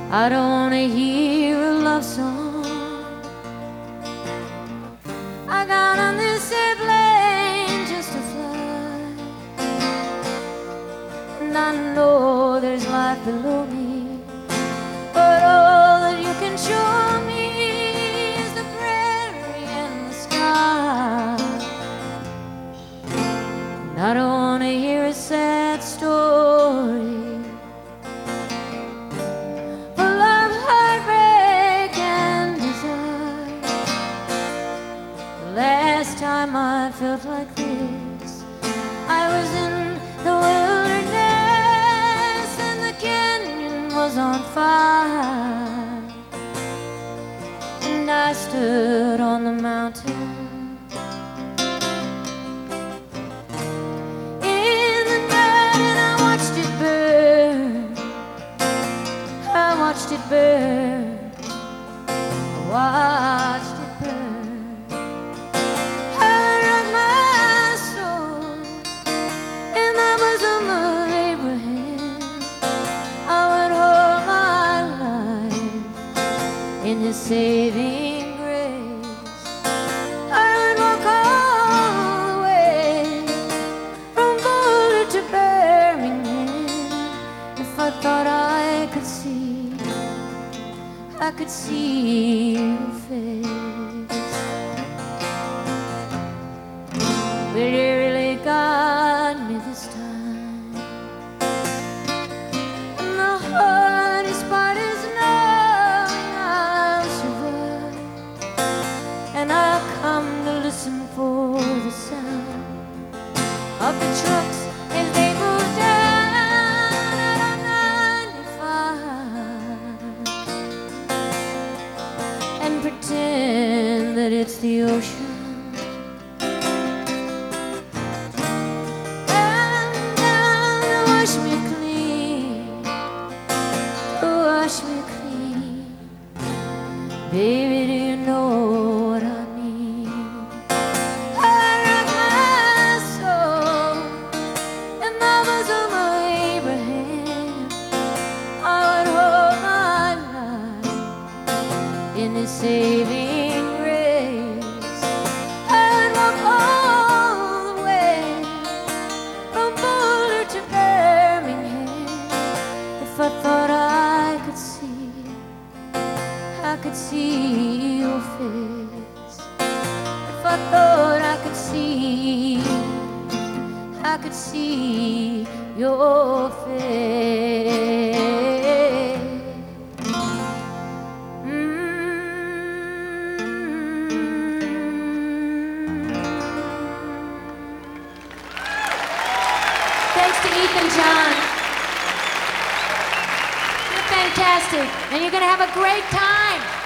I don't wanna hear a love song. I got on this airplane just to fly, and I know there's life below me, but all that you can show me is the prairie and the sky. And I don't wanna hear a sad story full of heartbreak and desire. The last time I felt like this, I was in the wilderness and the canyon was on fire, and I stood on the mountain in the night and I watched it burn. I watched it burn. I watched it burn. I wrote my soul in the bosom of Abraham. I would hold my life in His saving grace. I would walk all the way from Boulder to Birmingham if I thought I could see your face. But you really got me this time, and the hardest part is knowing I'll survive, and I'll come to listen for the sound of the trucks as they move down out of 95 and pretend that it's the ocean. Come down to wash me clean, to wash me clean. Baby, do you know what I mean? I wrote my soul in the bosom of Abraham. I would hold my life in His saving grace. I would walk all the way from Boulder to Birmingham if I thought I could see your face. If I thought I could see your face. Thanks to Ethan John. You're fantastic, and you're gonna have a great time.